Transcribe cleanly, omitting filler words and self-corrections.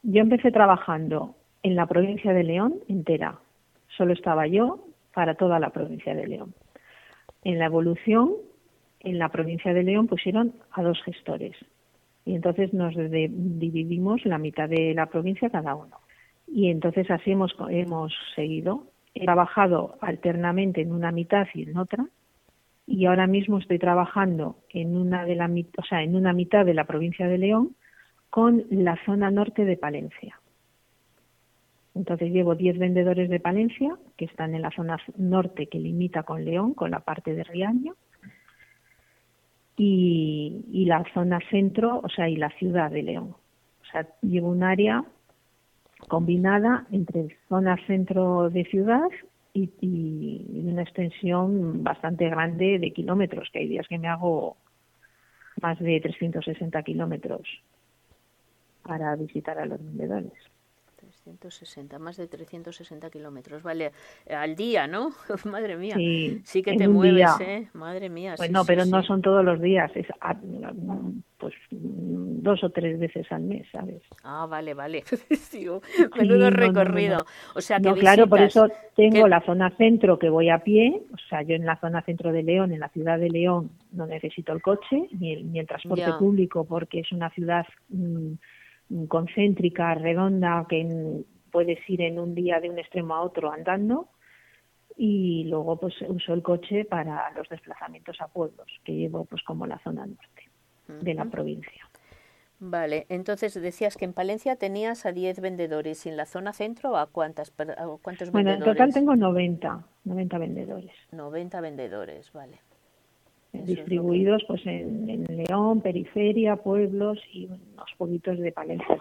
Yo empecé trabajando en la provincia de León entera. Solo estaba yo para toda la provincia de León. En la evolución, en la provincia de León pusieron a 2 gestores. Y entonces nos dividimos la mitad de la provincia cada uno. Y entonces así hemos seguido. He trabajado alternamente en una mitad y en otra. Y ahora mismo estoy trabajando en una mitad de la provincia de León con la zona norte de Palencia. Entonces llevo 10 vendedores de Palencia que están en la zona norte que limita con León, con la parte de Riaño, y la zona centro, y la ciudad de León. O sea, llevo un área combinada entre zona centro de ciudad y una extensión bastante grande de kilómetros, que hay días que me hago más de 360 kilómetros para visitar a los vendedores. 360, más de 360 kilómetros, vale, al día, ¿no? Madre mía, sí que en te un mueves, día. ¿eh? Madre mía, Pues sí, no, sí, pero no sí. son todos los días, es pues 2 o 3 veces al mes, ¿sabes? Ah, vale. Digo, menudo Sí, recorrido. O sea, que No, claro, por visitas. eso tengo la zona centro que voy a pie, o sea, yo en la zona centro de León, en la ciudad de León, no necesito el coche ni el transporte Ya. público porque es una ciudad concéntrica, redonda, que puedes ir en un día de un extremo a otro andando, y luego pues uso el coche para los desplazamientos a pueblos, que llevo pues como la zona norte de la provincia. Vale, entonces decías que en Palencia tenías a 10 vendedores y en la zona centro a cuántos Bueno, en total vendedores. tengo 90 vendedores. 90 vendedores, vale. Eso es lo que... Distribuidos pues en León, periferia, pueblos y unos poquitos de Palencia